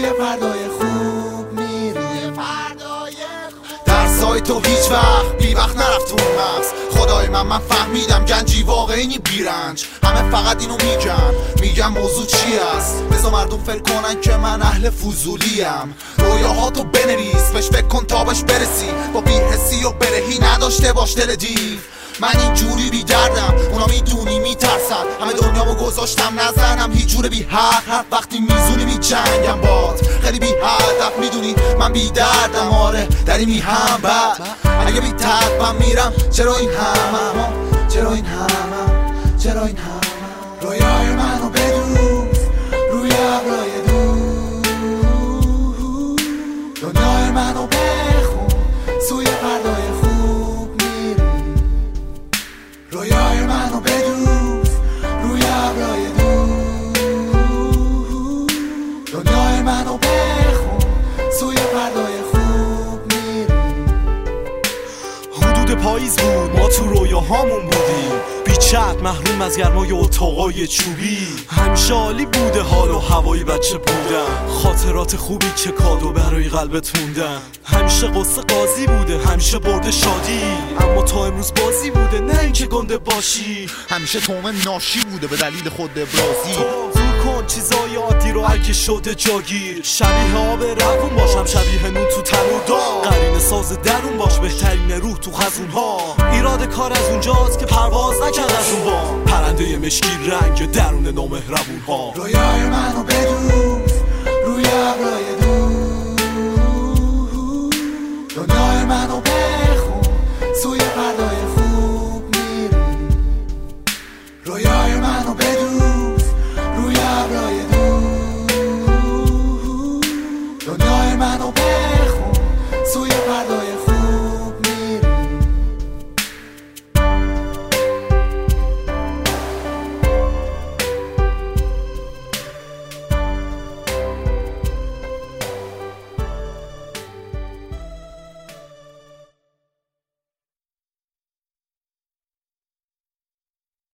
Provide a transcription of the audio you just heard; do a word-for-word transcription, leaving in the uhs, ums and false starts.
فردای خوب میری، فردای خوب. درسای تو هیچ وقت بی وقت نرفت تو مغز. خدای من من فهمیدم گنجی واقعی نی بیرنج. همه فقط اینو میگن میگن موضوع چی است. بذار مردم فکر کنن که من اهل فضولیم. رویاهاتو بنویس بهش فکر کن تا بهش برسی. با بی‌حسی و برهی نداشته باش دل دیو. من اینجوری بی دردم اونا میدونی میترسن. همه دنیامو گذاشتم نزنم هیچ جور بی حق. هر وقتی میزونی می جنگم باد خیلی بی هدف میدونی من بی دردم. آره داری می هم بد اگه بی تقبم میرم. چرا این همم چرا این همم چرا این همم. رویای منو بدوز روی ابرای دور. دنیای منو بخون سوی فردای خوب میری. رویای منو بدوز روی ابرای دور. دنیای منو بخون سوی فردای خوب میری. حدود پاییز بود ما تو رویاهامون بودیم، بیچت محروم از گرمای اتاقای چوبی. همیشه عالی بوده حال و هوای بچه بودن، خاطرات خوبی که کادو برای قلبت موندن. همیشه قصه قاضی بوده همیشه برده شادی، اما تا امروز بازی بوده نه اینکه گنده باشی. همیشه تومه ناشی بوده به دلیل خود ابرازی. کن چیزای عادی رو اگه شده جاگیر. شبیه آب روون باشم شبیه نون تو تنور. قرینه ساز درون باش بهترین روح تو خزون ها. ایراد کار از اونجاست که پرواز نکرد از اون با پرنده مشکی رنگ درون نامهربون ها. رویای منو بدوز روی ابرای دور. دنیای منو بخون سوی فردای خوب میری. رویای منو بدوز روی ابرای دور. دنیای منو بخون سوی فردای